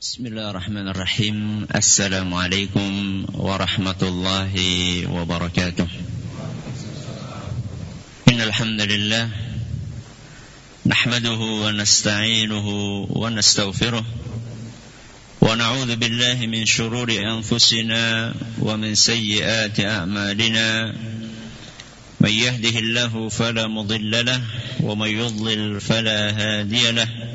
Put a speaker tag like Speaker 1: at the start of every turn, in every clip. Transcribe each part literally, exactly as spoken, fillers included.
Speaker 1: Bismillahirrahmanirrahim. Assalamualaikum warahmatullahi wabarakatuh. Innal hamdalillah nahmaduhu wa nasta'inuhu wa nastaghfiruh wa na'udzu billahi min shururi anfusina wa min sayyiati a'malina. May yahdihillahu fala mudilla lahu wa may yudlil fala hadiya lahu.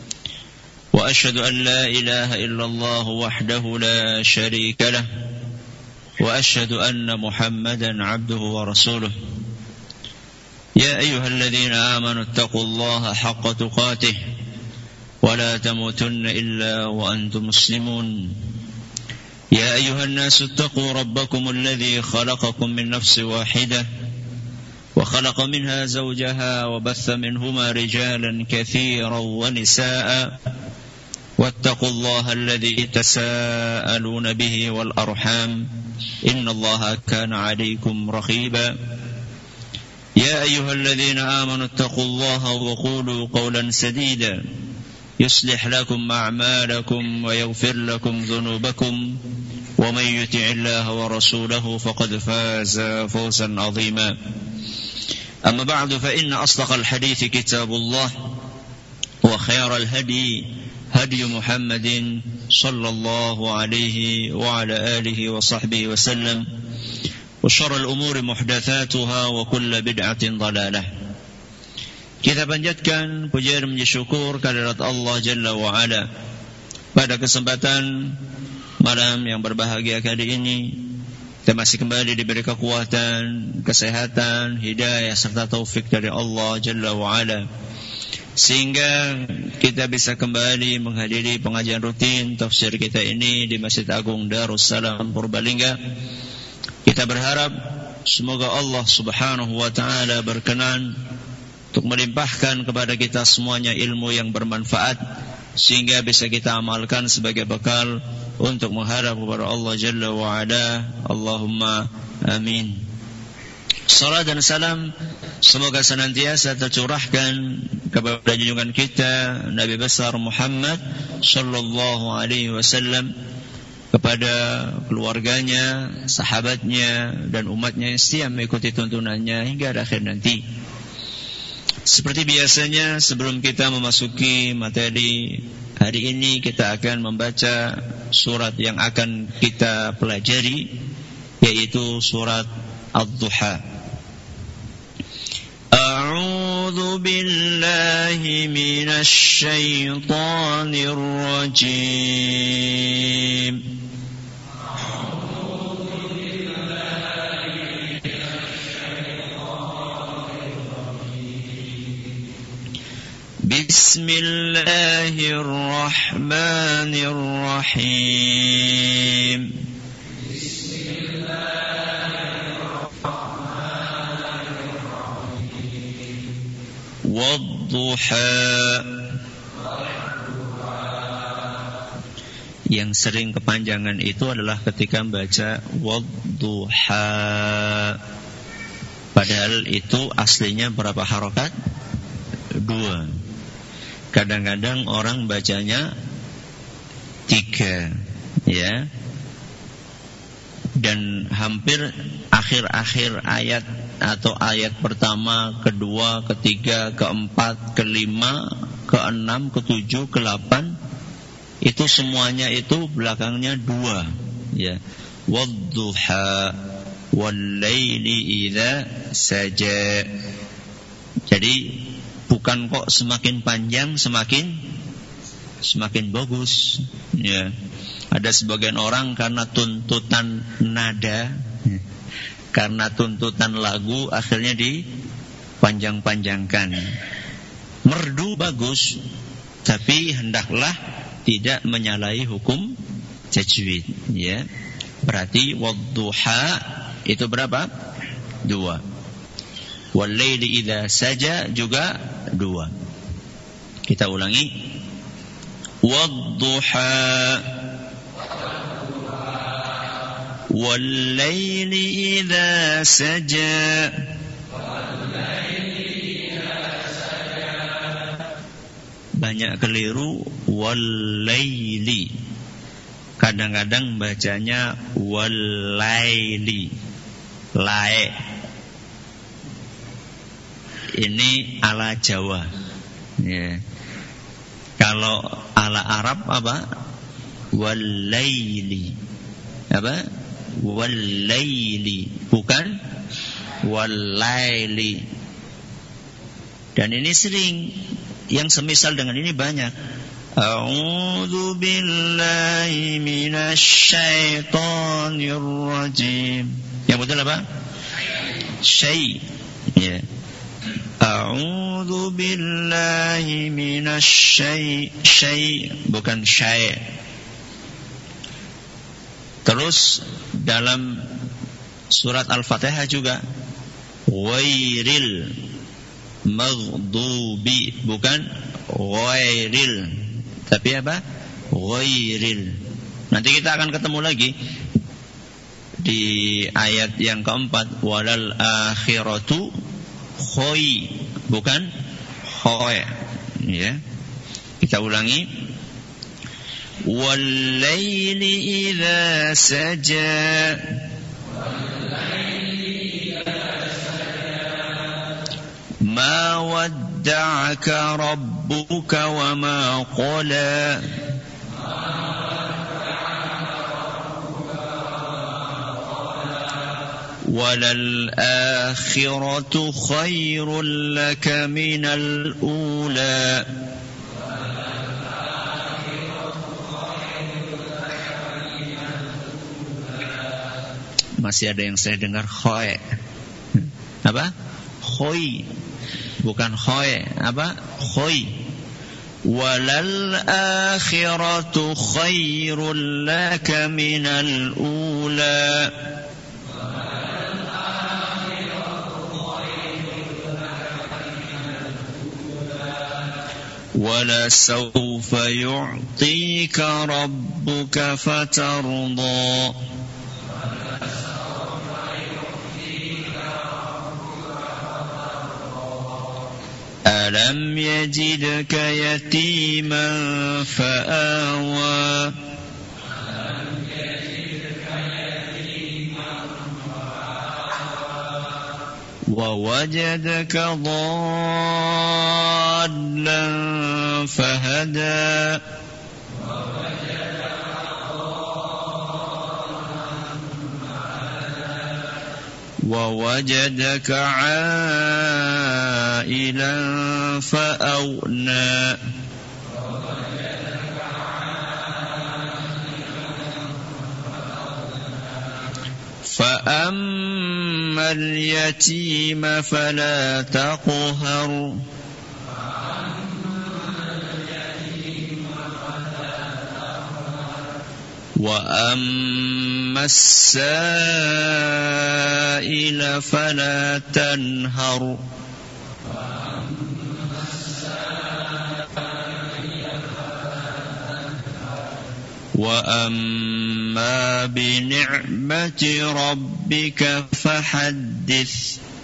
Speaker 1: وأشهد أن لا إله إلا الله وحده لا شريك له وأشهد أن محمدا عبده ورسوله يا أيها الذين آمنوا اتقوا الله حق تقاته ولا تموتن إلا وأنتم مسلمون يا أيها الناس اتقوا ربكم الذي خلقكم من نفس واحدة وخلق منها زوجها وبث منهما رجالا كثيرا ونساء واتقوا الله الذي تساءلون به والأرحام إن الله كان عليكم رقيبا يا أيها الذين آمنوا اتقوا الله وقولوا قولا سديدا يصلح لكم أعمالكم ويغفر لكم ذنوبكم ومن يطع الله ورسوله فقد فاز فوزا عظيما أما بعد فإن أصدق الحديث كتاب الله وخير الهدي هدي محمد صلى الله عليه وعلى آله وصحبه وسلم وشر الأمور محدثاتها وكل بدعة ضلالة. Kita panjatkan puja dan syukur kehadirat Allah Jalla wa Ala pada kesempatan malam yang berbahagia kali ini. Kita masih kembali diberi kekuatan, kesehatan, hidayah serta taufik dari Allah Jalla wa Ala, sehingga kita bisa kembali menghadiri pengajian rutin tafsir kita ini di Masjid Agung Darussalam Purbalingga. Kita berharap semoga Allah Subhanahu wa taala berkenan untuk melimpahkan kepada kita semuanya ilmu yang bermanfaat, sehingga bisa kita amalkan sebagai bekal untuk menghadap kepada Allah Jalla wa Ala. Allahumma amin. Salat dan salam semoga senantiasa tercurahkan kepada junjungan kita Nabi besar Muhammad sallallahu alaihi wasallam, kepada keluarganya, sahabatnya dan umatnya yang setia mengikuti tuntunannya hingga akhir nanti. Seperti biasanya, sebelum kita memasuki materi hari ini, kita akan membaca surat yang akan kita pelajari, yaitu surat Ad-Duha. A'udzu billahi minasy syaithanir rajim. Bismillahirrahmanirrahim. Wadduha. Yang sering kepanjangan itu adalah ketika membaca wadduha, padahal itu aslinya berapa harokat? Dua. Kadang-kadang orang bacanya tiga, ya. Dan hampir akhir-akhir ayat atau ayat pertama, kedua, ketiga, keempat, kelima, keenam, ketujuh, kedelapan, itu semuanya itu belakangnya dua, ya. Wadduha wallaili idza saja. Jadi bukan kok semakin panjang semakin semakin bagus, ya. Ada sebagian orang karena tuntutan nada, karena tuntutan lagu, akhirnya dipanjang-panjangkan. Merdu bagus, tapi hendaklah tidak menyalahi hukum tajwid, ya. Berarti wadduha itu berapa? Dua. Wallaili idza saja juga dua. Kita ulangi. Wadduha wallaili idza saja. banyak keliru wal-laili. Kadang-kadang bacanya wal-laili, lae. Ini ala Jawa. Ya. Kalau ala Arab apa? Wal-laili. Apa? Wal-laili, bukan wal-laili. Dan ini sering, yang semisal dengan ini banyak. A'udzu billahi minasy syaithanir rajim. Yang betul apa? Syai. Ya. A'udzu billahi minasy syai, bukan syai. Terus dalam surat Al-Fatihah juga ghairil maghdubi, bukan ghairil, tapi apa? Ghairil. Nanti kita akan ketemu lagi di ayat yang keempat, walal akhiratu khoi, bukan khoi. Ya. Kita ulangi. Wal-laili idza saja, ma wadda'aka rabbuka wa ma qala, walal akhiratu khairul laka minal ula. Masih ada yang saya dengar khoy. Apa? Khoy, bukan khoy. Apa? Khoy. Walal akhiratu khairul laka minal ula. Wala sawfa yu'tika rabbuka fatarda. Alam yajidka yatiman fa'awa. Wa wajadaka dhallan fahada. وَوَجَدَكَ عَائِلًا فَأَغْنَى. فَأَمَّا الْيَتِيمَ فَلَا تَقْهَرْ. وَأَمَّا السَّائِلَ فَلَا تَنْهَرْ. وَأَمَّا بِنِعْمَةِ رَبِّكَ فَحَدِّثْ.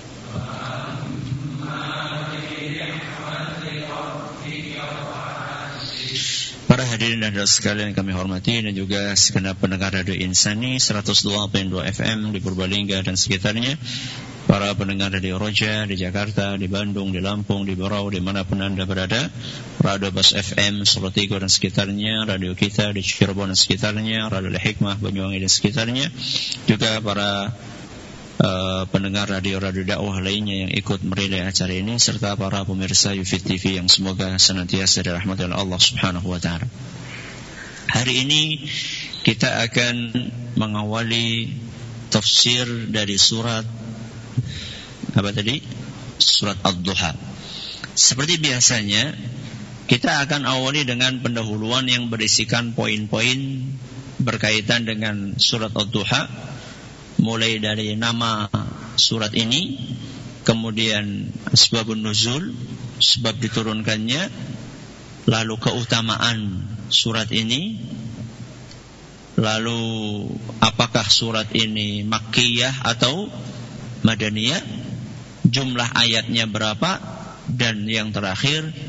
Speaker 1: Para hadirin dan hadirat sekalian kami hormati, dan juga segenap pendengar Radio Insani seratus dua koma dua F M di Purbalingga dan sekitarnya, para pendengar Radio Roja di Jakarta, di Bandung, di Lampung, di Berau, dimanapun Anda berada, Radio Bas F M Solo Tigo dan sekitarnya, radio kita di Cirebon dan sekitarnya, Radio Al-Hikmah Banyuwangi dan sekitarnya, juga para Uh, pendengar radio-radio dakwah lainnya yang ikut merelai acara ini, serta para pemirsa Yufid T V yang semoga senantiasa dirahmati oleh Allah Subhanahu wa taala. Hari ini kita akan mengawali tafsir dari surat apa tadi? Surat Ad-Duha. Seperti biasanya, kita akan awali dengan pendahuluan yang berisikan poin-poin berkaitan dengan surat Ad-Duha, mulai dari nama surat ini, kemudian asbabun nuzul, sebab diturunkannya, lalu keutamaan surat ini, lalu apakah surat ini makkiyah atau madaniyah, jumlah ayatnya berapa, dan yang terakhir,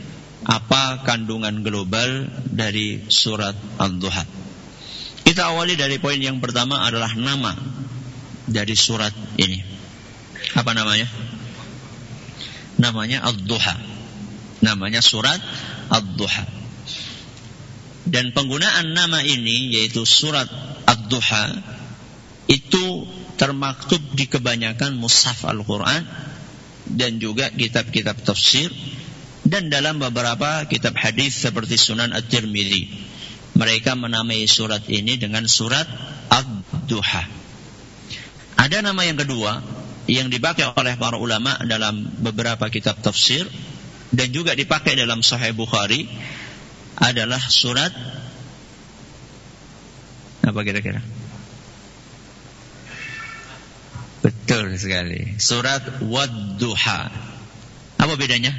Speaker 1: apa kandungan global dari surat Ad-Duha. Kita awali dari poin yang pertama adalah nama dari surat ini. Apa namanya? Namanya Ad-Duha. Namanya surat Ad-Duha. Dan penggunaan nama ini, yaitu surat Ad-Duha, itu termaktub di kebanyakan mushaf Al-Quran dan juga kitab-kitab tafsir, dan dalam beberapa kitab hadis seperti Sunan At-Tirmidzi. Mereka menamai surat ini dengan surat Ad-Duha. Ada nama yang kedua yang dipakai oleh para ulama dalam beberapa kitab tafsir dan juga dipakai dalam Sahih Bukhari adalah surat apa kira-kira? Betul sekali. Surat Wad-Duha. Apa bedanya?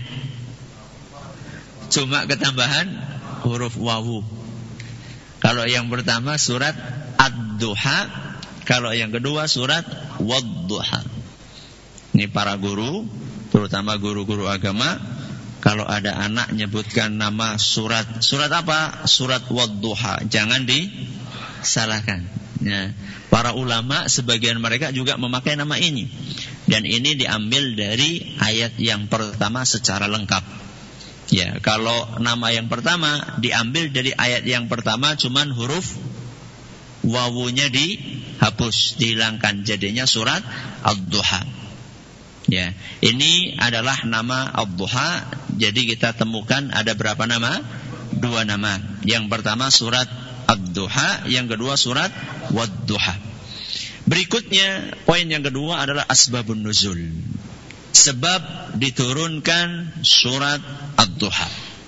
Speaker 1: Cuma ketambahan huruf wawu. Kalau yang pertama surat Ad-Duha, kalau yang kedua surat Wad-Duha. Ini para guru, terutama guru-guru agama, kalau ada anak nyebutkan nama surat, surat apa? Surat Wad-Duha. Jangan disalahkan. Ya. Para ulama sebagian mereka juga memakai nama ini. Dan ini diambil dari ayat yang pertama secara lengkap. Ya, kalau nama yang pertama diambil dari ayat yang pertama, cuman huruf wawunya dihapus, dihilangkan, jadinya surat Ad-Duha. Ya, ini adalah nama Ad-Duha. Jadi kita temukan ada berapa nama? Dua nama. Yang pertama surat Ad-Duha, yang kedua surat Wad-Duha. Berikutnya, poin yang kedua adalah asbabun nuzul. Sebab diturunkan surat Ad-Duha.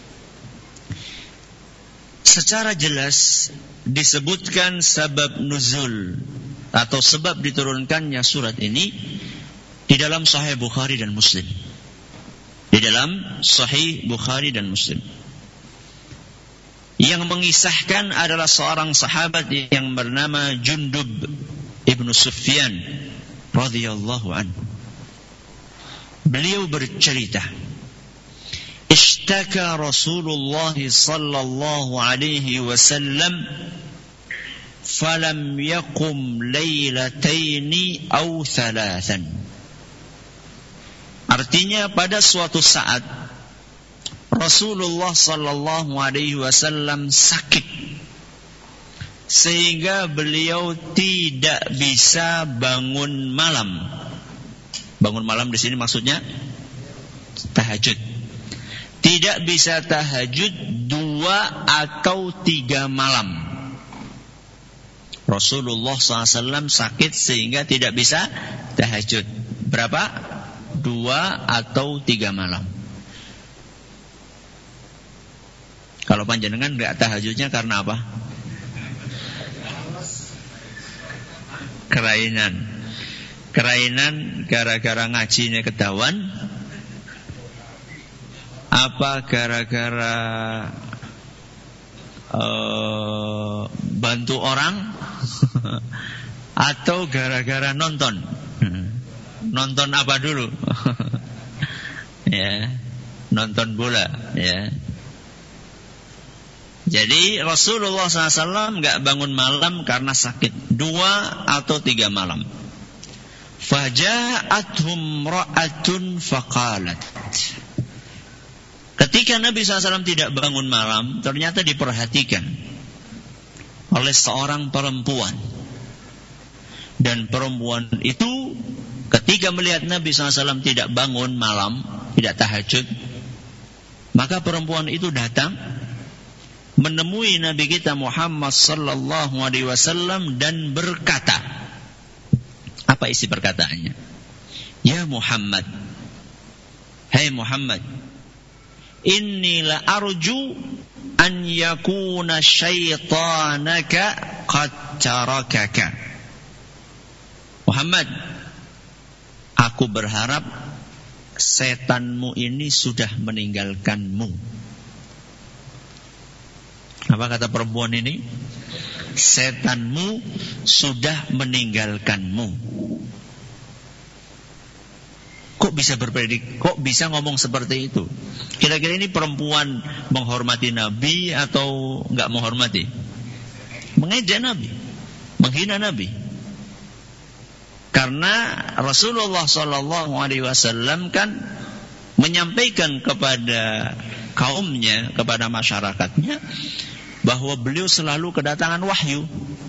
Speaker 1: Secara jelas disebutkan sebab nuzul atau sebab diturunkannya surat ini di dalam Sahih Bukhari dan Muslim. Di dalam Sahih Bukhari dan Muslim. Yang mengisahkan adalah seorang sahabat yang bernama Jundub ibnu Sufyan radhiyallahu anhu. Beliau bercerita, Ishtaka Rasulullah sallallahu alaihi wasallam falam yakum laylataini aw thalathan. Artinya pada suatu saat Rasulullah sallallahu alaihi wasallam sakit sehingga beliau tidak bisa bangun malam. Bangun malam di sini maksudnya tahajud. Tidak bisa tahajud dua atau tiga malam. Rasulullah shallallahu alaihi wasallam sakit sehingga tidak bisa tahajud. Berapa? Dua atau tiga malam. Kalau panjenengan nggak tahajudnya karena apa? Kelainan. Kelainan gara-gara ngajinya ketahuan? Apa gara-gara uh, bantu orang? Atau gara-gara nonton? Nonton apa dulu? Ya, nonton bola. Ya. Jadi Rasulullah shallallahu alaihi wasallam nggak bangun malam karena sakit, dua atau tiga malam. Faja'athum ra'atun faqalat. Ketika Nabi shallallahu alaihi wasallam tidak bangun malam, ternyata diperhatikan oleh seorang perempuan. Dan perempuan itu ketika melihat Nabi shallallahu alaihi wasallam tidak bangun malam, tidak tahajud, maka perempuan itu datang menemui Nabi kita Muhammad sallallahu alaihi wasallam dan berkata, apa isi perkataannya? Ya Muhammad, hai Muhammad, inni la arju an yakuna syaitanaka qad tarakaka. Muhammad, aku berharap setanmu ini sudah meninggalkanmu. Apa kata perempuan ini? Setanmu sudah meninggalkanmu. Kok bisa berpredik, kok bisa ngomong seperti itu? Kira-kira ini perempuan menghormati Nabi atau enggak menghormati? Mengejek Nabi, menghina Nabi. Karena Rasulullah Shallallahu Alaihi Wasallam kan menyampaikan kepada kaumnya, kepada masyarakatnya, bahwa beliau selalu kedatangan wahyu.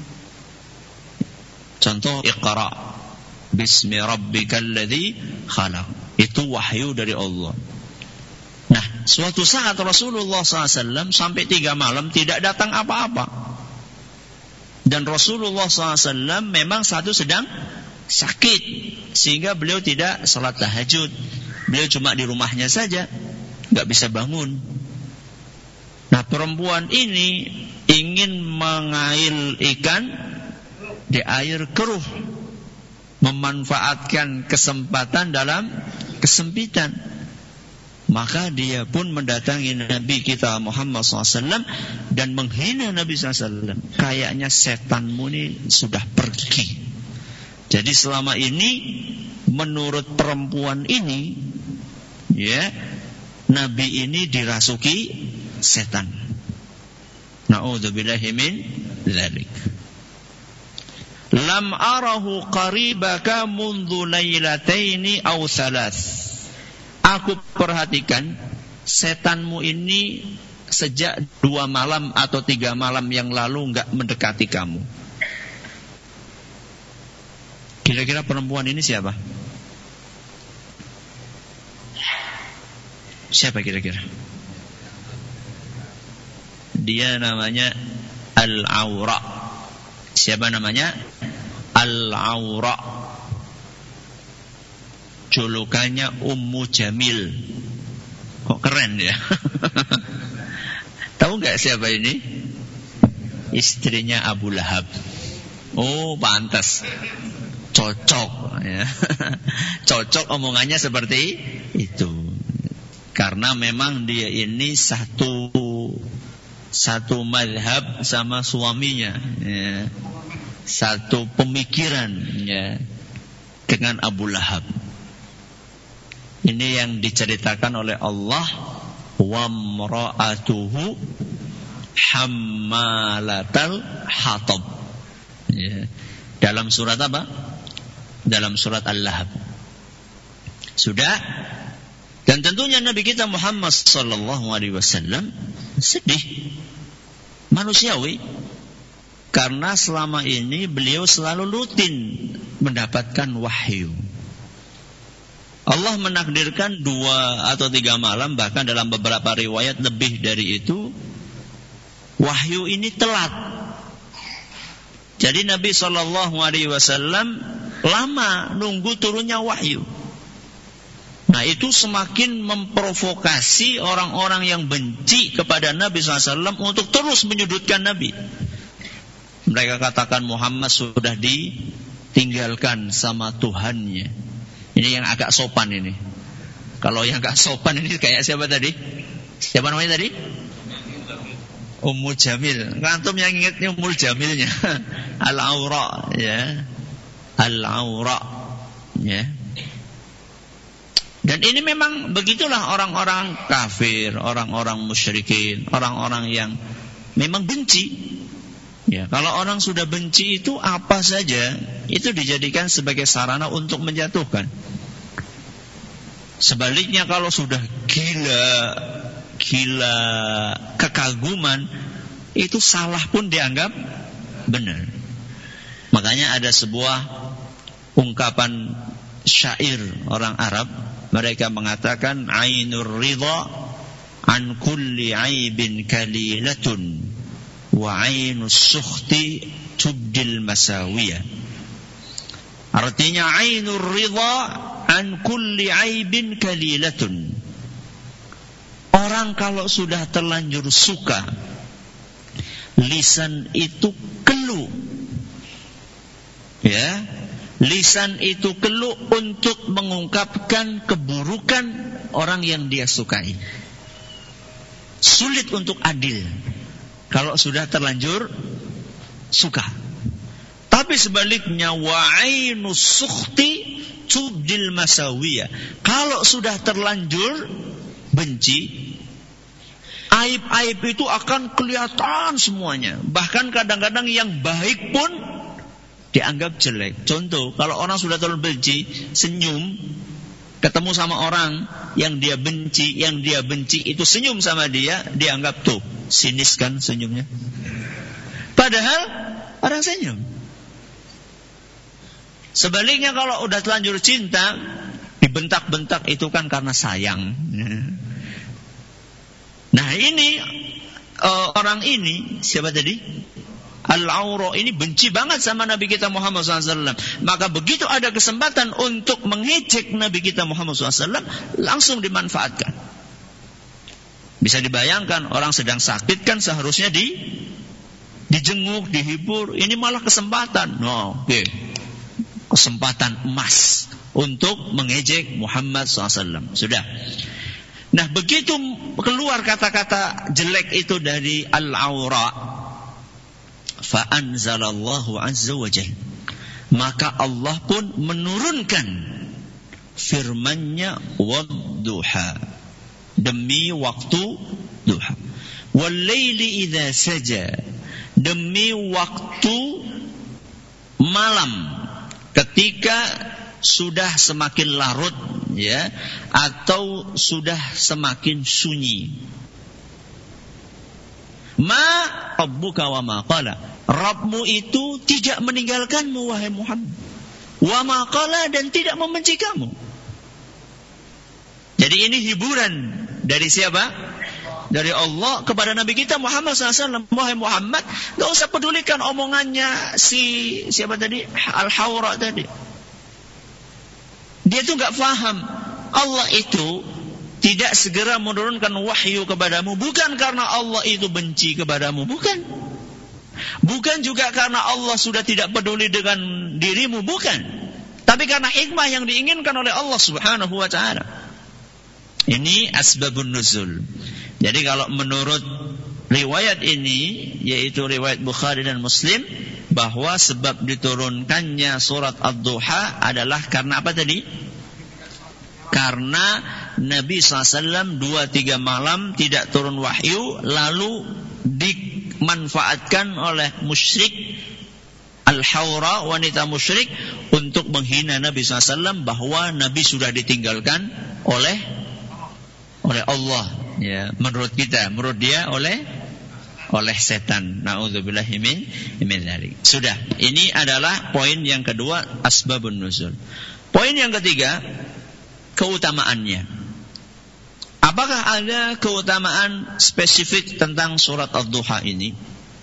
Speaker 1: Contoh, Iqra bismi rabbikal ladzi khalaq. Itu wahyu dari Allah. Nah, suatu saat Rasulullah shallallahu alaihi wasallam sampai tiga malam tidak datang apa-apa. Dan Rasulullah shallallahu alaihi wasallam memang satu sedang sakit, sehingga beliau tidak salat tahajud. Beliau cuma di rumahnya saja, nggak bisa bangun. Nah, perempuan ini ingin mengail ikan di air keruh, memanfaatkan kesempatan dalam kesempitan. Maka dia pun mendatangi Nabi kita Muhammad shallallahu alaihi wasallam dan menghina Nabi shallallahu alaihi wasallam. Kayaknya setanmu ini sudah pergi. Jadi selama ini menurut perempuan ini, ya, Nabi ini dirasuki setan. Na'udzubillahi min dzalik. Lam arahu qaribaka mundu lailataini aw thalath. Aku perhatikan setanmu ini sejak dua malam atau tiga malam yang lalu enggak mendekati kamu. Kira-kira perempuan ini siapa? Siapa kira-kira? Dia namanya Al-Awra. Siapa namanya? Al-Awra. Julukannya Ummu Jamil. Kok keren ya? Tahu nggak siapa ini? Istrinya Abu Lahab. Oh, pantas. Cocok ya. Cocok omongannya seperti itu. Karena memang dia ini satu satu madhab sama suaminya, ya. Satu pemikiran, ya, dengan Abu Lahab. Ini yang diceritakan oleh Allah, wa mra'atuhu hammalatal hatab, ya. Dalam surat apa? Dalam surat Al-Lahab. Sudah. Dan tentunya Nabi kita Muhammad sallallahu alaihi wasallam sedih, manusiawi, karena selama ini beliau selalu rutin mendapatkan wahyu. Allah menakdirkan dua atau tiga malam, bahkan dalam beberapa riwayat lebih dari itu, wahyu ini telat. Jadi Nabi sallallahu alaihi wasallam lama nunggu turunnya wahyu. Nah, itu semakin memprovokasi orang-orang yang benci kepada Nabi shallallahu alaihi wasallam untuk terus menyudutkan Nabi. Mereka katakan Muhammad sudah ditinggalkan sama Tuhannya. Ini yang agak sopan ini. Kalau yang agak sopan ini kayak siapa tadi? Siapa namanya tadi? Ummu Jamil. Antum yang ingatnya Ummu Jamilnya. Al-Awra, ya. Al-Awra, ya. Dan ini memang begitulah orang-orang kafir, orang-orang musyrikin, orang-orang yang memang benci. Ya, kalau orang sudah benci itu apa saja itu dijadikan sebagai sarana untuk menjatuhkan. Sebaliknya kalau sudah gila, gila kekaguman, itu salah pun dianggap benar. Makanya ada sebuah ungkapan syair orang Arab. Mereka mengatakan ainur ridha an kulli aibin kalilatun wa ainus sukhti tubdil masawiyah. Artinya ainur ridha an kulli aibin kalilatun. Orang kalau sudah terlanjur suka, lisan itu keluh. Ya, lisan itu keluh untuk mengungkapkan keburukan orang yang dia sukai. Sulit untuk adil kalau sudah terlanjur suka. Tapi sebaliknya, wa'ainus sukhti tubdil masawiyah. Kalau sudah terlanjur benci, aib-aib itu akan kelihatan semuanya. Bahkan kadang-kadang yang baik pun dianggap jelek. Contoh, kalau orang sudah terlalu benci, senyum, ketemu sama orang yang dia benci, yang dia benci itu senyum sama dia, dianggap tuh, sinis kan senyumnya. Padahal orang senyum. Sebaliknya kalau udah terlanjur cinta, dibentak-bentak itu kan karena sayang. Nah ini uh, orang ini siapa tadi? Al-Awra ini benci banget sama Nabi kita Muhammad shallallahu alaihi wasallam. Maka begitu ada kesempatan untuk mengejek Nabi kita Muhammad shallallahu alaihi wasallam, langsung dimanfaatkan. Bisa dibayangkan orang sedang sakit kan seharusnya di dijenguk, dihibur. Ini malah kesempatan. No, oke. Okay. Kesempatan emas untuk mengejek Muhammad shallallahu alaihi wasallam. Sudah. Nah, begitu keluar kata-kata jelek itu dari Al-Awra, fa anzalallahu azza wa jalla, maka Allah pun menurunkan firman-Nya, wadduha, demi waktu duha, wal laili idza saja, demi waktu malam ketika sudah semakin larut, ya, atau sudah semakin sunyi. Ma rabbuka wa ma qala, Rabbmu itu tidak meninggalkanmu wahai Muhammad, wa ma qala, dan tidak membenci kamu. Jadi ini hiburan dari siapa? Dari Allah kepada Nabi kita Muhammad shallallahu alaihi wasallam. Wahai Muhammad, gak usah pedulikan omongannya si siapa tadi? Al-Hawra tadi. Dia tuh gak faham. Allah itu tidak segera menurunkan wahyu kepadamu, bukan karena Allah itu benci kepadamu, bukan. Bukan juga karena Allah sudah tidak peduli dengan dirimu, bukan. Tapi karena hikmah yang diinginkan oleh Allah Subhanahu wa ta'ala. Ini asbabun nuzul. Jadi kalau menurut riwayat ini, yaitu riwayat Bukhari dan Muslim, bahwa sebab diturunkannya surat Ad-Duha adalah karena apa tadi? Karena Nabi shallallahu alaihi wasallam dua tiga malam tidak turun wahyu, lalu dimanfaatkan oleh musyrik Al-Hawra, wanita musyrik, untuk menghina Nabi shallallahu alaihi wasallam bahwa Nabi sudah ditinggalkan oleh oleh Allah, ya, menurut kita, menurut dia oleh oleh setan. Na'udzubillahi min min dzalik. Sudah, ini adalah poin yang kedua, asbabun nuzul. Poin yang ketiga, keutamaannya. Apakah ada keutamaan spesifik tentang surat Ad-Duha ini?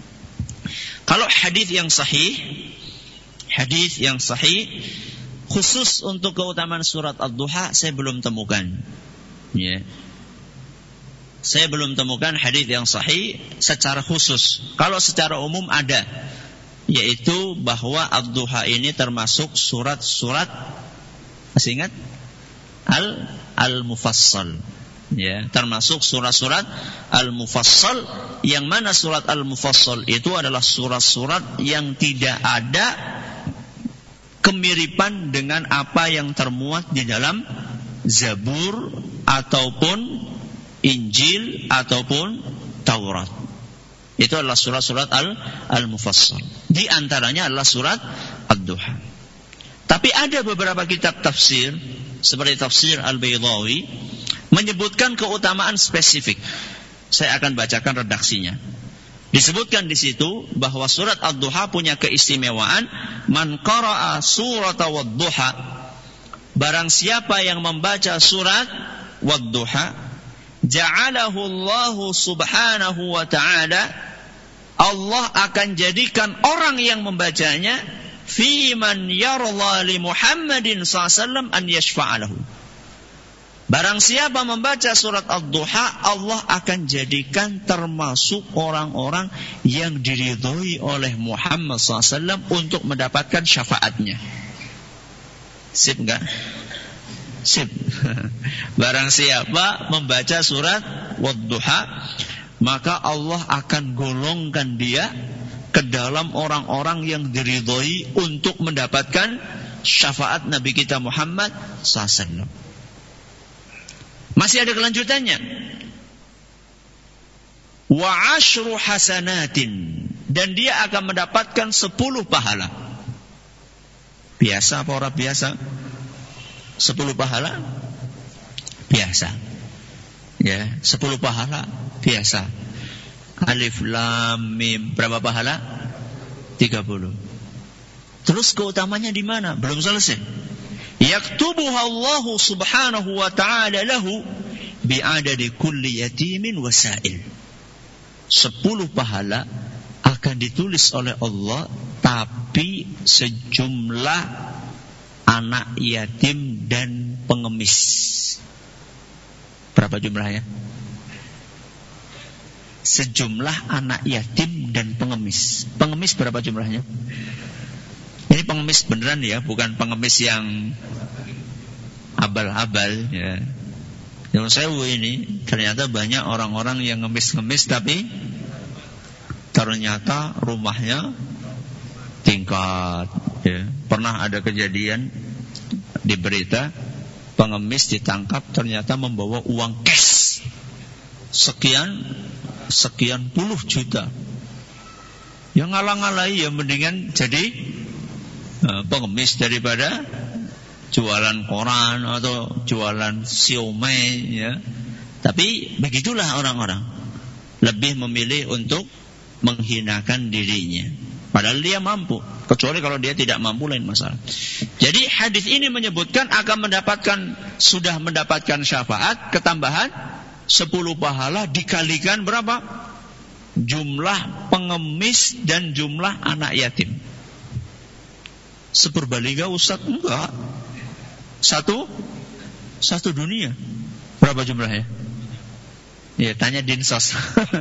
Speaker 1: Kalau hadis yang sahih, hadis yang sahih khusus untuk keutamaan surat Ad-Duha saya belum temukan. Ya. Saya belum temukan hadis yang sahih secara khusus. Kalau secara umum ada, yaitu bahwa Ad-Duha ini termasuk surat-surat, masih ingat? Al Al-Mufassal, ya, termasuk surat-surat Al-Mufassal, yang mana surat Al-Mufassal itu adalah surat-surat yang tidak ada kemiripan dengan apa yang termuat di dalam Zabur ataupun Injil ataupun Taurat. Itu adalah surat-surat Al Al-Mufassal. Di antaranya adalah surat Ad-Duha. Tapi ada beberapa kitab tafsir seperti tafsir Al-Baydawi menyebutkan keutamaan spesifik. Saya akan bacakan redaksinya. Disebutkan di situ bahwa surat Ad-Duha punya keistimewaan, man qara'a surata wad-duha, barang siapa yang membaca surat wad-duha, ja'alahu Allahu subhanahu wa ta'ala, Allah akan jadikan orang yang membacanya fi man yarla li Muhammadin sallallahu alaihi wasallam an yashfa'alahu. Barang siapa membaca surat Ad-Duha, Allah akan jadikan termasuk orang-orang yang diridhoi oleh Muhammad sallallahu alaihi wasallam untuk mendapatkan syafaatnya. Sip enggak? Sip. Barang siapa membaca surat Wad-Duha, maka Allah akan golongkan dia ke dalam orang-orang yang diridhoi untuk mendapatkan syafaat Nabi kita Muhammad sallallahu alaihi wasallam. Masih ada kelanjutannya. Wa ashru hasanatin, dan dia akan mendapatkan sepuluh pahala. Biasa apa orang biasa? Sepuluh pahala? Biasa. Ya, sepuluh pahala biasa. Alif lam mim, berapa pahala? tiga puluh. Terus keutamanya di mana? Belum selesai. Yaktubuha Allah subhanahu wa ta'ala lahu bi'adadi kulli yatimin wasail. Sepuluh pahala akan ditulis oleh Allah, tapi sejumlah anak yatim dan pengemis. Berapa jumlahnya? Sejumlah anak yatim dan pengemis. Pengemis berapa jumlahnya? Ini pengemis beneran ya, bukan pengemis yang abal-abal ya. Yang saya ini ternyata banyak orang-orang yang ngemis-ngemis tapi ternyata rumahnya tingkat ya. Pernah ada kejadian di berita, pengemis ditangkap ternyata membawa uang cash sekian sekian puluh juta. Yang ngalang-ngalai ya mendingan jadi uh, pengemis daripada jualan koran atau jualan siomay ya. Tapi begitulah orang-orang lebih memilih untuk menghinakan dirinya, padahal dia mampu. Kecuali kalau dia tidak mampu, lain masalah. Jadi hadis ini menyebutkan akan mendapatkan, sudah mendapatkan syafaat, ketambahan sepuluh pahala dikalikan berapa? Jumlah pengemis dan jumlah anak yatim. Seperbaliga Ustaz? Enggak. Satu Satu dunia. Berapa jumlahnya? Ya, tanya dinsos.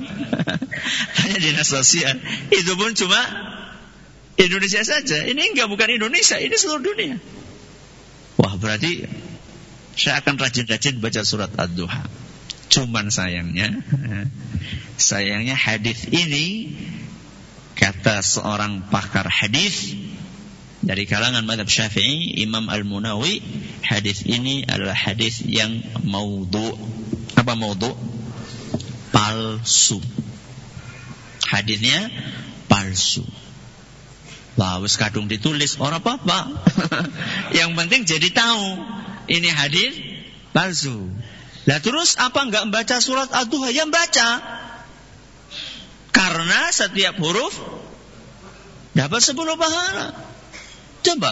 Speaker 1: Tanya dinas sosial. Itu pun cuma Indonesia saja. Ini enggak, bukan Indonesia, ini seluruh dunia. Wah, berarti saya akan rajin-rajin baca surat Ad-Duha. Cuman sayangnya Sayangnya hadis ini, kata seorang pakar hadis dari kalangan mazhab Syafi'i, Imam Al-Munawi, hadis ini adalah hadis yang maudhu'. Apa maudhu'? Palsu. Hadisnya palsu. Wah, wis kadung ditulis ora apa-apa. Yang penting jadi tahu ini hadis palsu. Lah terus apa enggak membaca surat Ad-Duha? Ya baca. Karena setiap huruf dapat sepuluh pahala. Coba.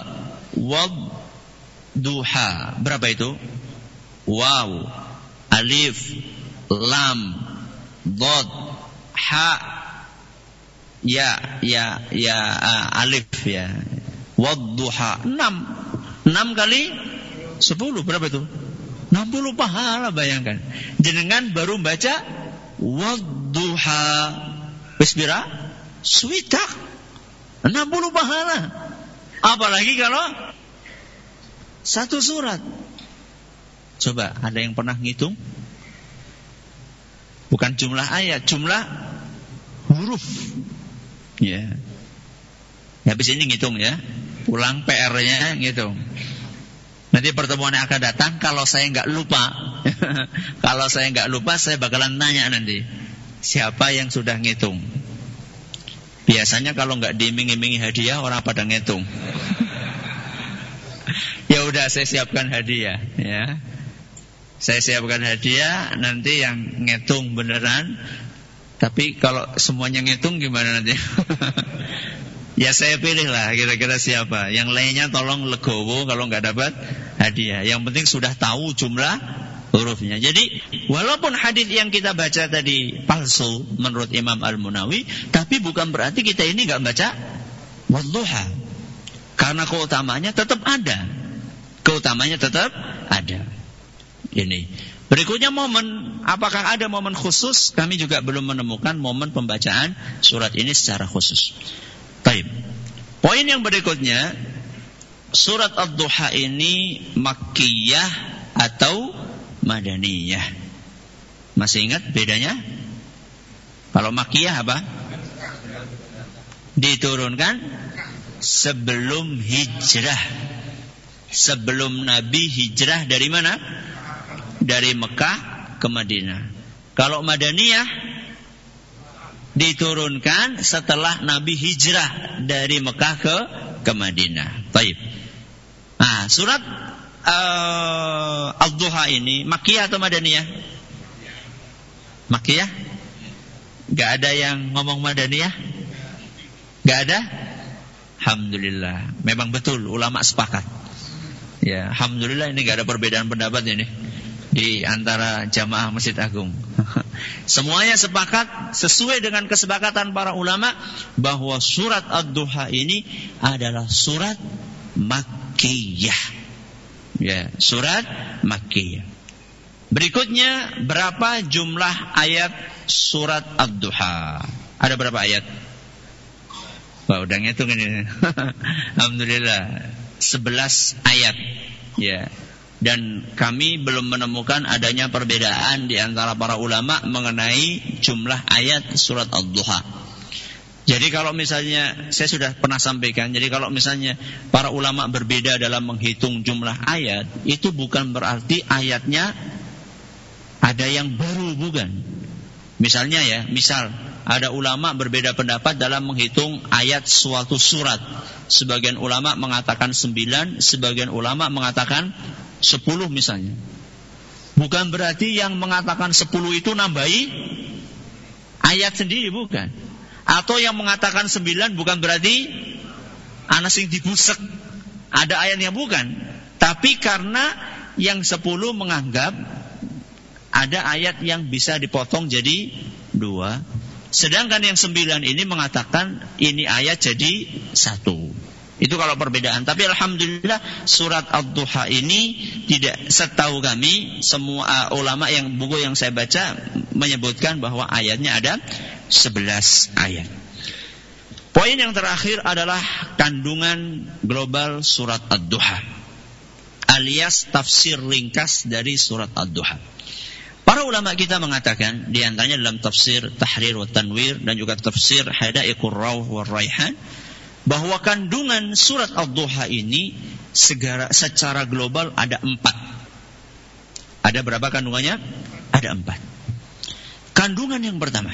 Speaker 1: Wad-duha. Berapa itu? Waw, alif, lam, dod, ha, ya, ya, ya, uh, alif ya. Wad-duha. Enam. Enam kali sepuluh. Berapa itu? enam puluh pahala, bayangkan. Jenengan baru baca Wad-duha. Bismillah, switak. enam puluh pahala. Apalagi kalau satu surat. Coba, ada yang pernah ngitung? Bukan jumlah ayat, jumlah huruf. Ya. Habis ini ngitung ya. Pulang P R-nya ngitung. Nanti pertemuan yang akan datang, kalau saya nggak lupa, kalau saya nggak lupa, saya bakalan tanya nanti, siapa yang sudah ngitung? Biasanya kalau nggak diiming-imingi hadiah, orang pada ngitung. Ya udah, saya siapkan hadiah, ya. Saya siapkan hadiah, nanti yang ngitung beneran. Tapi kalau semuanya ngitung gimana nanti? Ya saya pilih lah kira-kira siapa. Yang lainnya tolong legowo kalau nggak dapat hadiah. Yang penting sudah tahu jumlah hurufnya. Jadi walaupun hadis yang kita baca tadi palsu menurut Imam Al-Munawi, tapi bukan berarti kita ini nggak baca Wad-duha. Karena keutamanya tetap ada. Keutamanya tetap ada. Ini. Berikutnya momen. Apakah ada momen khusus? Kami juga belum menemukan momen pembacaan surat ini secara khusus. Baik. Poin yang berikutnya, surat Ad-Duha ini Makkiyah atau Madaniyah. Masih ingat bedanya? Kalau Makkiyah apa? Diturunkan sebelum hijrah. Sebelum Nabi hijrah dari mana? Dari Mekah ke Madinah. Kalau Madaniyah diturunkan setelah Nabi hijrah dari Mekah ke ke Madinah. Baik. Nah, surat uh, Ad-Duha ini Makkiyah atau Madaniyah? Makkiyah? Gak ada yang ngomong Madaniyah? Gak ada? Alhamdulillah. Memang betul ulama sepakat. Ya, alhamdulillah ini gak ada perbedaan pendapat ini di antara jamaah Masjid Agung. Semuanya sepakat sesuai dengan kesepakatan para ulama bahwa surat Ad-Duha ini adalah surat Makkiyah. Ya, surat Makkiyah. Berikutnya, berapa jumlah ayat surat Ad-Duha? Ada berapa ayat? Wah, udah ngitung ini. Alhamdulillah. sebelas ayat. Ya. Dan kami belum menemukan adanya perbedaan di antara para ulama mengenai jumlah ayat surat Ad-Duha. Jadi kalau misalnya, saya sudah pernah sampaikan, jadi kalau misalnya para ulama berbeda dalam menghitung jumlah ayat, itu bukan berarti ayatnya ada yang baru, bukan. Misalnya ya, misal ada ulama berbeda pendapat dalam menghitung ayat suatu surat. Sebagian ulama mengatakan sembilan, sebagian ulama mengatakan sepuluh misalnya. Bukan berarti yang mengatakan sepuluh itu nambahi ayat sendiri, bukan. Atau yang mengatakan sembilan bukan berarti ana sing digusek ada ayatnya, bukan. Tapi karena yang sepuluh menganggap ada ayat yang bisa dipotong jadi dua, sedangkan yang sembilan ini mengatakan ini ayat jadi satu. Itu kalau perbedaan. Tapi alhamdulillah surat Ad-Duha ini tidak, setahu kami semua uh, ulama yang buku yang saya baca menyebutkan bahwa ayatnya ada sebelas ayat. Poin yang terakhir adalah kandungan global surat Ad-Duha, alias tafsir ringkas dari surat Ad-Duha. Para ulama kita mengatakan, di antaranya dalam tafsir Tahrir wa Tanwir dan juga tafsir Hadaiqur Rawh wa Raihan, bahwa kandungan surat Ad-Duha ini segera, secara global ada empat. Ada berapa kandungannya? Ada empat. Kandungan yang pertama,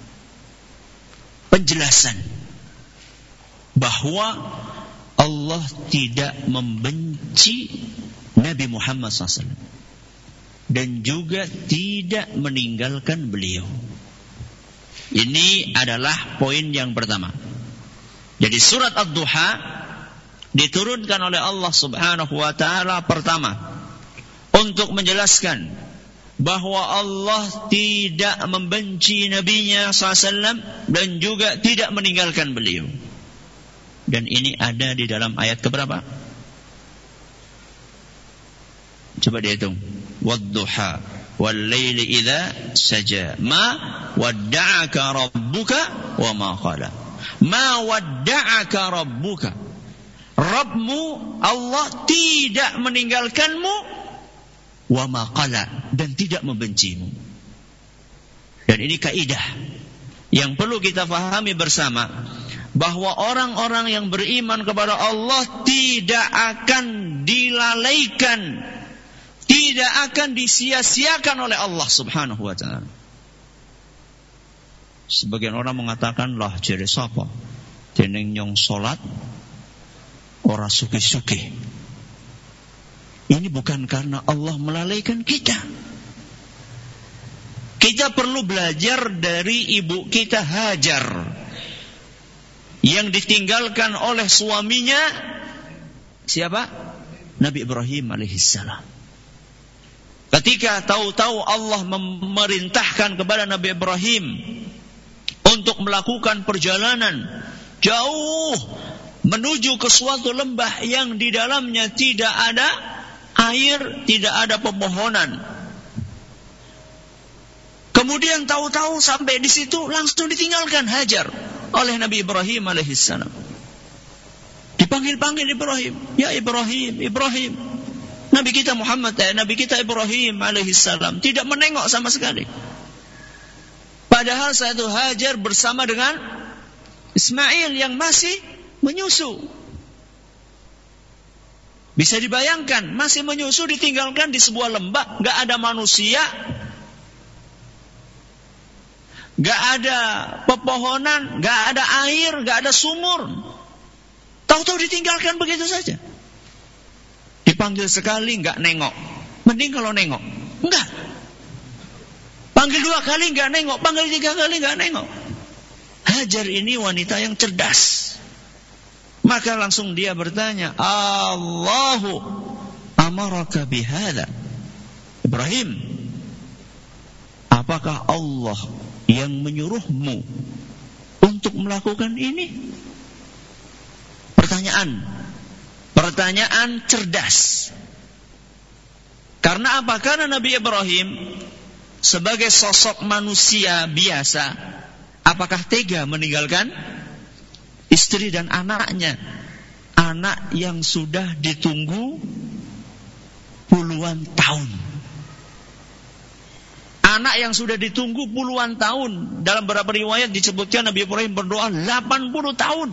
Speaker 1: penjelasan bahwa Allah tidak membenci Nabi Muhammad shallallahu alaihi wasallam dan juga tidak meninggalkan beliau. Ini adalah poin yang pertama. Jadi surat Ad-Duha diturunkan oleh Allah Subhanahu wa taala pertama untuk menjelaskan bahwa Allah tidak membenci Nabi-Nya shallallahu alaihi wasallam dan juga tidak meninggalkan beliau. Dan ini ada di dalam ayat keberapa? Coba dihitung. Wad-duha wal-laili idza saja ma wadda'aka rabbuka wa ma qala. Ma wadda'aka rabbuka. Rabbmu Allah tidak meninggalkanmu wa ma qala, dan tidak membencimu. Dan ini kaidah yang perlu kita fahami bersama, bahwa orang-orang yang beriman kepada Allah tidak akan dilalaikan, tidak akan disia-siakan oleh Allah Subhanahu wa ta'ala. Sebagian orang mengatakan, lah jere sapa dening nyong salat ora suki-suki. Ini bukan karena Allah melalaikan kita. Kita perlu belajar dari ibu kita Hajar, yang ditinggalkan oleh suaminya siapa? Nabi Ibrahim alaihissalam. Ketika tahu-tahu Allah memerintahkan kepada Nabi Ibrahim untuk melakukan perjalanan jauh menuju ke suatu lembah yang di dalamnya tidak ada air, tidak ada pepohonan. Kemudian tahu-tahu sampai di situ langsung ditinggalkan Hajar oleh Nabi Ibrahim alaihissalam. Dipanggil-panggil Ibrahim, ya Ibrahim, Ibrahim. Nabi kita Muhammad, eh, Nabi kita Ibrahim alaihissalam tidak menengok sama sekali. Padahal saat itu Hajar bersama dengan Ismail yang masih menyusu. Bisa dibayangkan, masih menyusu ditinggalkan di sebuah lembah, gak ada manusia, gak ada pepohonan, gak ada air, gak ada sumur. Tahu-tahu ditinggalkan begitu saja. Dipanggil sekali gak nengok. Mending kalau nengok. Enggak. Panggil dua kali gak nengok, panggil tiga kali gak nengok. Hajar ini wanita yang cerdas. Maka langsung dia bertanya, Allahu amaraka bihadza. Ibrahim, apakah Allah yang menyuruhmu untuk melakukan ini? Pertanyaan. Pertanyaan cerdas. Karena apa? Karena Nabi Ibrahim sebagai sosok manusia biasa, apakah tega meninggalkan istri dan anaknya, anak yang sudah ditunggu puluhan tahun, anak yang sudah ditunggu puluhan tahun. Dalam beberapa riwayat disebutkan Nabi Ibrahim berdoa delapan puluh tahun.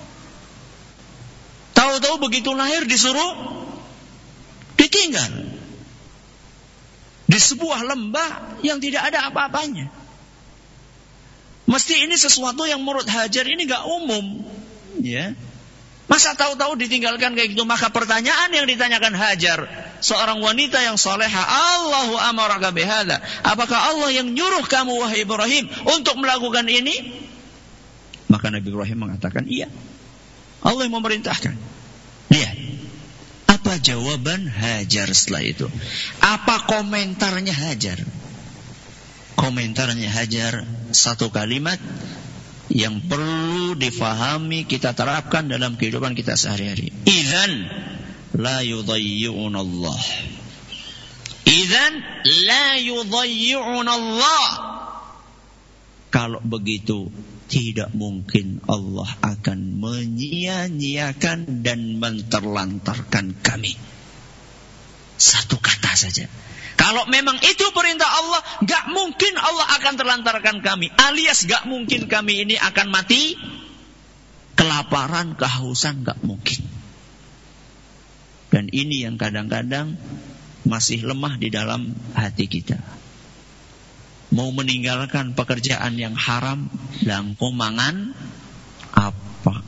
Speaker 1: Tahu-tahu begitu lahir disuruh ditinggal di sebuah lembah yang tidak ada apa-apanya. Mesti ini sesuatu yang menurut Hajar ini gak umum, ya. Masa tahu-tahu ditinggalkan kayak gitu? Maka pertanyaan yang ditanyakan Hajar, seorang wanita yang soleha, Allahu amaraka bihadza, apakah Allah yang nyuruh kamu wahai Ibrahim untuk melakukan ini? Maka Nabi Ibrahim mengatakan iya, Allah yang memerintahkan. Lihat apa jawaban Hajar setelah itu. Apa komentarnya Hajar? Komentarnya Hajar satu kalimat yang perlu difahami, kita terapkan dalam kehidupan kita sehari-hari. Idzan la yudayyi'un Allah. Idzan la yudayyi'un Allah. Kalau begitu, tidak mungkin Allah akan menyia-nyiakan dan menterlantarkan kami. Satu kata saja. Kalau memang itu perintah Allah, gak mungkin Allah akan terlantarkan kami. Alias gak mungkin kami ini akan mati kelaparan, kehausan, gak mungkin. Dan ini yang kadang-kadang masih lemah di dalam hati kita. Mau meninggalkan pekerjaan yang haram, langkung mangan apa?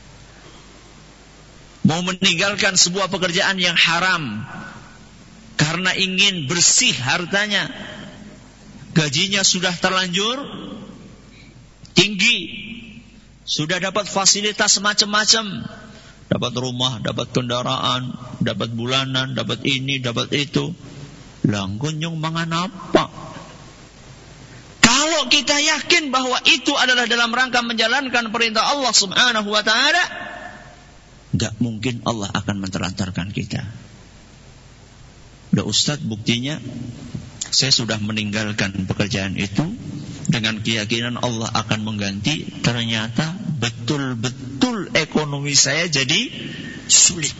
Speaker 1: Mau meninggalkan sebuah pekerjaan yang haram karena ingin bersih hartanya, gajinya sudah terlanjur tinggi, sudah dapat fasilitas macam-macam, dapat rumah, dapat kendaraan, dapat bulanan, dapat ini, dapat itu, langkung nyung mangan apa? Kalau kita yakin bahwa itu adalah dalam rangka menjalankan perintah Allah Subhanahu wa ta'ala, gak mungkin Allah akan menterlantarkan kita. Udah Ustadz, buktinya saya sudah meninggalkan pekerjaan itu dengan keyakinan Allah akan mengganti. Ternyata betul-betul ekonomi saya jadi sulit.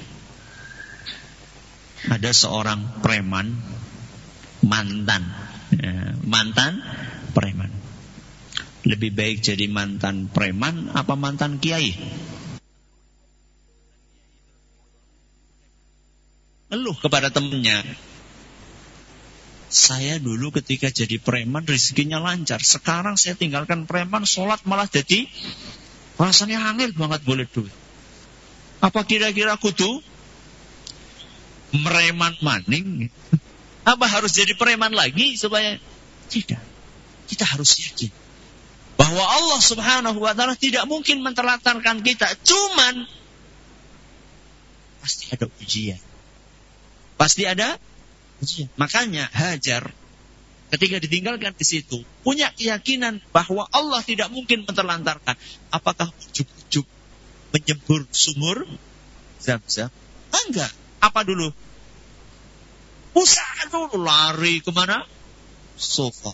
Speaker 1: Ada seorang preman, mantan ya, mantan preman. Lebih baik jadi mantan preman apa mantan kiai? Ngeluh kepada temennya, saya dulu ketika jadi preman rezekinya lancar, sekarang saya tinggalkan preman, sholat malah jadi rasanya angel banget boleh duit. Apa kira-kira kudu mereman maning? Apa harus jadi preman lagi supaya? Tidak. Kita harus yakin bahwa Allah Subhanahu wa ta'ala tidak mungkin menterlantarkan kita. Cuman pasti ada ujian. Pasti ada ujian. Makanya Hajar ketika ditinggalkan di situ punya keyakinan bahwa Allah tidak mungkin menterlantarkan. Apakah ujuk-ujuk menyembur sumur Zam-Zam? Enggak. Apa dulu? Usaha dulu, lari kemana? Sofa.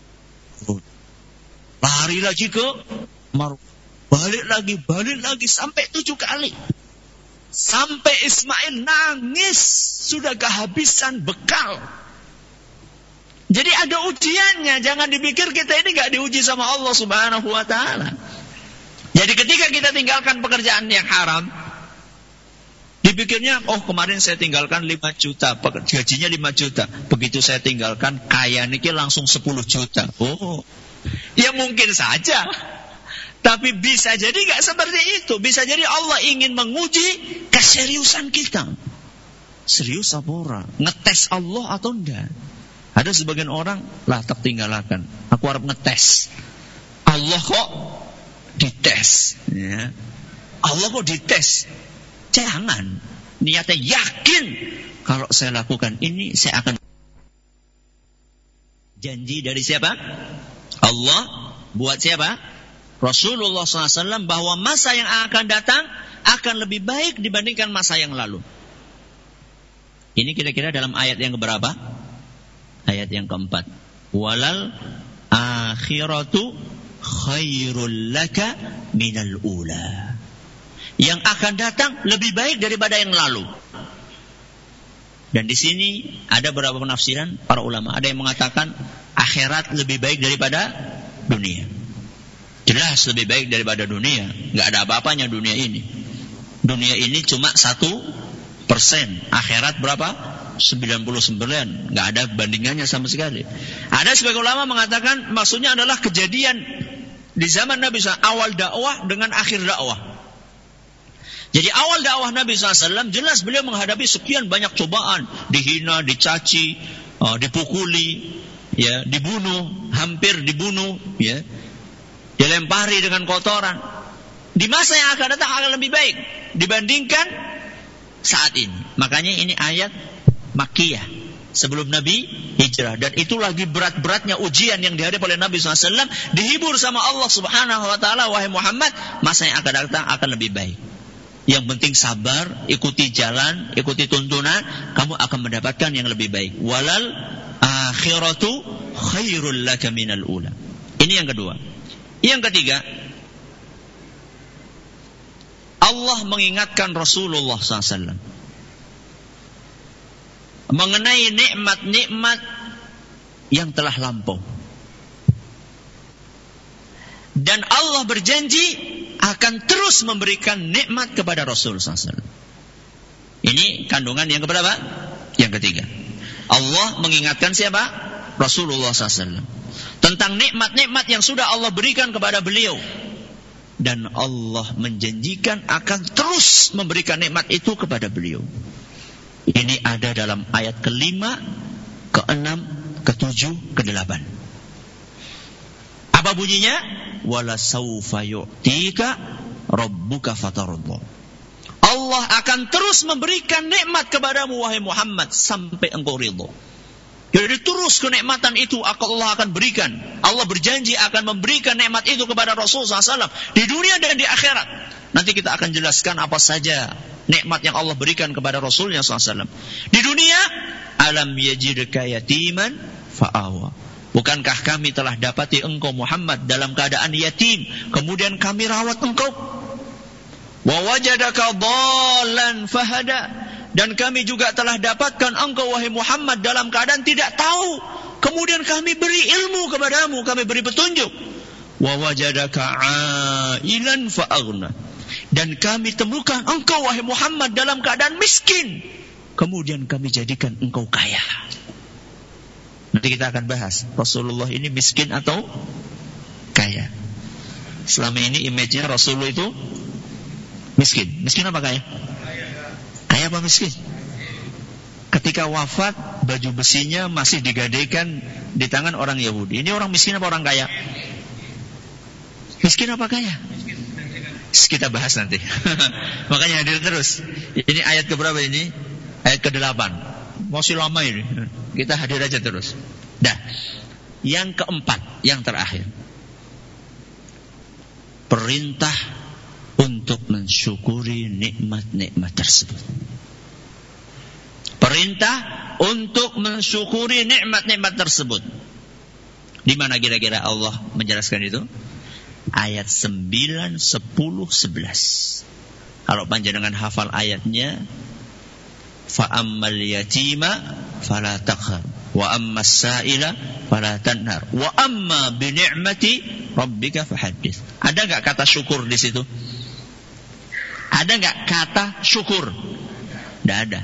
Speaker 1: Lari lagi ke Maruf. Balik lagi, balik lagi sampai tujuh kali. Sampai Ismail nangis, sudah kehabisan bekal. Jadi ada ujiannya. Jangan dipikir kita ini gak diuji sama Allah Subhanahu wa ta'ala. Jadi ketika kita tinggalkan pekerjaan yang haram, dipikirnya, oh kemarin saya tinggalkan lima juta, gajinya lima juta. Begitu saya tinggalkan, kaya niki langsung sepuluh juta. Oh, ya mungkin saja. Tapi bisa jadi gak seperti itu. Bisa jadi Allah ingin menguji keseriusan kita. Serius apa ora? Ngetes Allah atau enggak? Ada sebagian orang, lah tak tinggalkan. Aku harap ngetes. Allah kok dites. Ya. Allah kok dites. Jangan. Niatnya yakin. Kalau saya lakukan ini, saya akan. Janji dari siapa? Allah. Buat siapa? Rasulullah shallallahu alaihi wasallam, bahwa masa yang akan datang akan lebih baik dibandingkan masa yang lalu. Ini kira-kira dalam ayat yang keberapa? Ayat yang keempat. Walal akhiratu khairul laka minal ula. Yang akan datang lebih baik daripada yang lalu. Dan di sini ada beberapa penafsiran para ulama. Ada yang mengatakan akhirat lebih baik daripada dunia. Jelas lebih baik daripada dunia. Gak ada apa-apanya dunia ini. Dunia ini cuma satu persen. Akhirat berapa? sembilan puluh sembilan. Gak ada bandingannya sama sekali. Ada sebagian ulama mengatakan maksudnya adalah kejadian di zaman Nabi shallallahu alaihi wasallam, awal dakwah dengan akhir dakwah. Jadi awal dakwah Nabi shallallahu alaihi wasallam, jelas beliau menghadapi sekian banyak cobaan. Dihina, dicaci, dipukuli, ya, dibunuh, hampir dibunuh, ya. Dilempari dengan kotoran. Di masa yang akan datang akan lebih baik dibandingkan saat ini. Makanya ini ayat Makkiyah, sebelum Nabi hijrah. Dan itu lagi berat-beratnya ujian yang dihadapi oleh Nabi shallallahu alaihi wasallam. Dihibur sama Allah subhanahu wa ta'ala, wahai Muhammad, masa yang akan datang akan lebih baik. Yang penting sabar, ikuti jalan, ikuti tuntunan, kamu akan mendapatkan yang lebih baik. Walal akhiratu khairul laka minal ula. Ini yang kedua. Yang ketiga, Allah mengingatkan Rasulullah shallallahu alaihi wasallam mengenai nikmat-nikmat yang telah lampau. Dan Allah berjanji akan terus memberikan nikmat kepada Rasul shallallahu alaihi wasallam. Ini kandungan yang keberapa? Yang ketiga. Allah mengingatkan siapa? Rasulullah shallallahu alaihi wasallam tentang nikmat-nikmat yang sudah Allah berikan kepada beliau. Dan Allah menjanjikan akan terus memberikan nikmat itu kepada beliau. Ini ada dalam ayat kelima, keenam, ketujuh, kedelapan. Apa bunyinya? Wala sawfa yu'tika rabbuka fataruddah. Allah akan terus memberikan nikmat kepadamu wahai Muhammad sampai engkau ridha. Jadi terus kenikmatan itu Allah akan berikan. Allah berjanji akan memberikan nikmat itu kepada Rasulullah shallallahu alaihi wasallam di dunia dan di akhirat. Nanti kita akan jelaskan apa saja nikmat yang Allah berikan kepada Rasulullah shallallahu alaihi wasallam. Di dunia, alam yajidka yatiman fa'awa. Bukankah kami telah dapati engkau Muhammad dalam keadaan yatim, kemudian kami rawat engkau. Wa wajadaka dhallan fahada. Dan kami juga telah dapatkan engkau wahai Muhammad dalam keadaan tidak tahu, kemudian kami beri ilmu kepadamu, kami beri petunjuk. Wa wajadaka ailan fa aghna. Dan kami temukan engkau wahai Muhammad dalam keadaan miskin, kemudian kami jadikan engkau kaya. Nanti kita akan bahas Rasulullah ini miskin atau kaya. Selama ini image-nya Rasulullah itu miskin. Miskin apa kaya? Kaya apa miskin? Ketika wafat, baju besinya masih digadaikan di tangan orang Yahudi. Ini orang miskin apa orang kaya? Miskin apa kaya? Kita bahas nanti. Makanya hadir terus. Ini ayat keberapa ini? Ayat kedelapan. Masih lama ini. Kita hadir aja terus. Dah. Yang keempat, yang terakhir. Perintah untuk mensyukuri nikmat-nikmat tersebut. Perintah untuk mensyukuri nikmat-nikmat tersebut. Di mana kira-kira Allah menjelaskan itu? Ayat sembilan, sepuluh, sebelas. Kalau panjenengan hafal ayatnya, fa ammal yatima fala taqhar Wa amma as-sa'ila fala tanhar. Wa amma bi ni'mati rabbika fahaddits. Ada enggak kata syukur di situ? Ada enggak kata syukur? Enggak ada.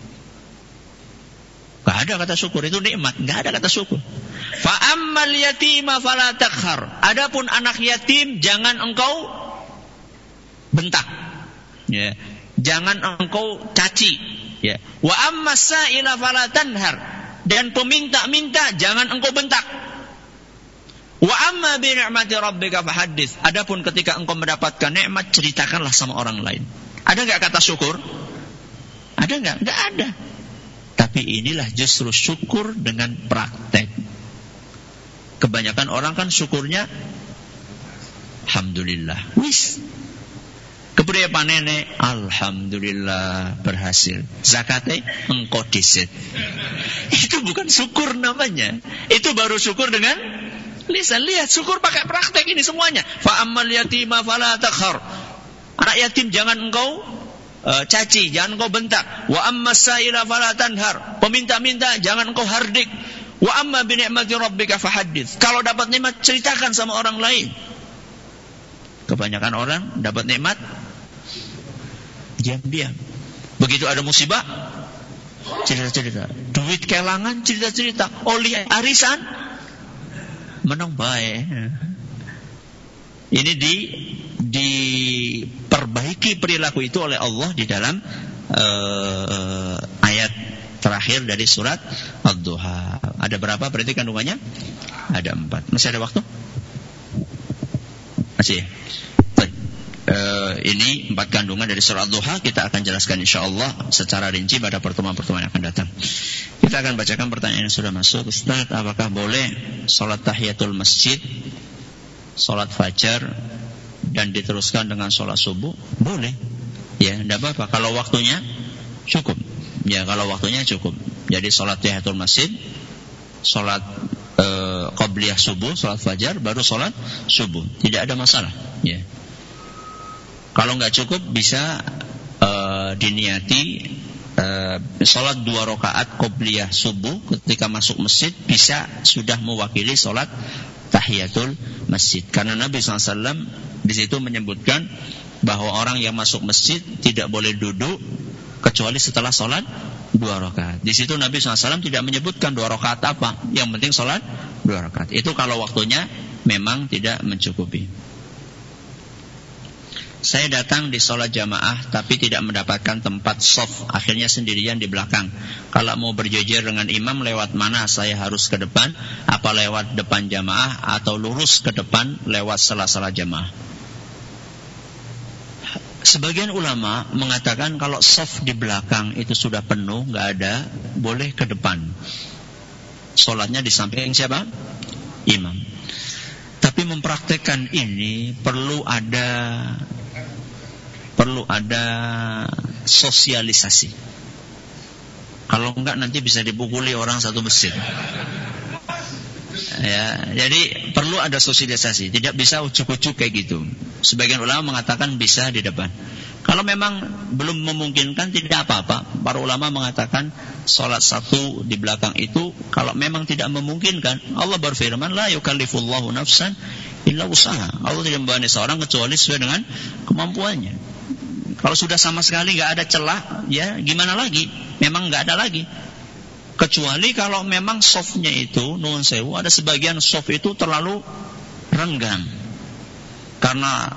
Speaker 1: Enggak ada kata syukur, itu nikmat, enggak ada kata syukur. Fa ammal yatima fala taqhar. Adapun anak yatim jangan engkau bentak. Ya. Jangan engkau caci. Ya. Wa amma as-sa'ila fala tanhar. Dan peminta-minta jangan engkau bentak. Wa amma bi ni'mati rabbika fahaddits. Adapun ketika engkau mendapatkan nikmat, ceritakanlah sama orang lain. Ada enggak kata syukur? Ada enggak? Enggak ada. Tapi inilah justru syukur dengan praktek. Kebanyakan orang kan syukurnya alhamdulillah. Wis. Kemudian panene alhamdulillah berhasil. Zakatnya engkau disit. Itu bukan syukur namanya. Itu baru syukur dengan lisan. Lihat syukur pakai praktek ini semuanya. Fa ammal yatima fala taqhar. Anak yatim jangan engkau uh, caci, jangan engkau bentak. Wa ammas sa'ila fala tanhar. Peminta-minta jangan engkau hardik. Wa amma bi ni'mati rabbika fahaddits. Kalau dapat nikmat ceritakan sama orang lain. Kebanyakan orang dapat nikmat diam-diam. Begitu ada musibah, cerita-cerita. Duit kelangan, cerita-cerita. Oli arisan, menang baik. Ini di diperbaiki perilaku itu oleh Allah di dalam uh, ayat terakhir dari surat Ad-Duha. Ada berapa berarti kandungannya? Ada empat. Masih ada waktu? Masih. Uh, ini empat kandungan dari surat Duha. Kita akan jelaskan insyaAllah secara rinci pada pertemuan-pertemuan yang akan datang. Kita akan bacakan pertanyaan yang sudah masuk. Ustaz, apakah boleh sholat tahiyatul masjid, sholat fajar, dan diteruskan dengan sholat subuh? Boleh. Ya, tidak apa-apa kalau waktunya cukup. Ya, kalau waktunya cukup. Jadi sholat tahiyatul masjid, sholat uh, qabliyah subuh, sholat fajar, baru sholat subuh. Tidak ada masalah. Ya. Kalau nggak cukup bisa uh, diniati uh, sholat dua rakaat qobliyah subuh ketika masuk masjid, bisa sudah mewakili sholat tahiyatul masjid. Karena Nabi shallallahu alaihi wasallam di situ menyebutkan bahwa orang yang masuk masjid tidak boleh duduk kecuali setelah sholat dua rakaat. Di situ Nabi shallallahu alaihi wasallam tidak menyebutkan dua rakaat apa, yang penting sholat dua rakaat. Itu kalau waktunya memang tidak mencukupi. Saya datang di sholat jamaah tapi tidak mendapatkan tempat shaf, akhirnya sendirian di belakang. Kalau mau berjejer dengan imam, lewat mana saya harus ke depan? Apa lewat depan jamaah atau lurus ke depan lewat sela-sela jamaah? Sebagian ulama mengatakan kalau shaf di belakang itu sudah penuh, nggak ada, boleh ke depan. Sholatnya di samping siapa? Imam. Tapi mempraktekkan ini perlu ada perlu ada sosialisasi. Kalau enggak nanti bisa dipukuli orang satu masjid. Ya, jadi perlu ada sosialisasi. Tidak bisa ujuk-ujuk kayak gitu. Sebagian ulama mengatakan bisa di depan. Kalau memang belum memungkinkan tidak apa-apa. Para ulama mengatakan sholat satu di belakang itu kalau memang tidak memungkinkan, Allah berfirman la yukallifullahu nafsan illa usaha. Allah tidak membebani seorang kecuali sesuai dengan kemampuannya. Kalau sudah sama sekali nggak ada celah, ya gimana lagi? Memang nggak ada lagi. Kecuali kalau memang softnya itu, nuwun sewu, ada sebagian soft itu terlalu renggang. Karena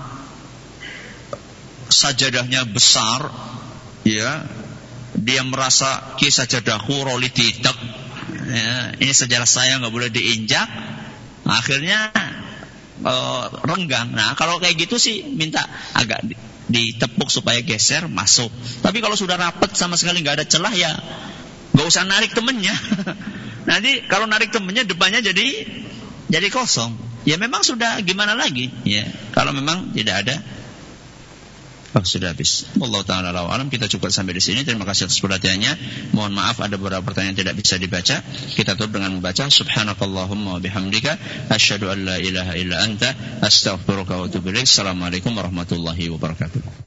Speaker 1: sajadahnya besar, ya, dia merasa ki sajadahku roli titek, ya, ini sajadah saya nggak boleh diinjak, akhirnya uh, renggang. Nah kalau kayak gitu sih minta agak ditepuk supaya geser masuk. Tapi kalau sudah rapet sama sekali nggak ada celah, ya nggak usah narik temennya. Nanti kalau narik temennya depannya jadi jadi kosong. Ya memang sudah gimana lagi? Ya kalau memang tidak ada. Oh, sudah habis. Wallahu ta'ala alam. Kita cukup sampai di sini. Terima kasih atas perhatiannya. Mohon maaf ada beberapa pertanyaan tidak bisa dibaca. Kita tutup dengan membaca subhanakallahumma wa bihamdika asyhadu an la ilaha illa anta astaghfiruka wa atubu ilaik. Assalamualaikum warahmatullahi wabarakatuh.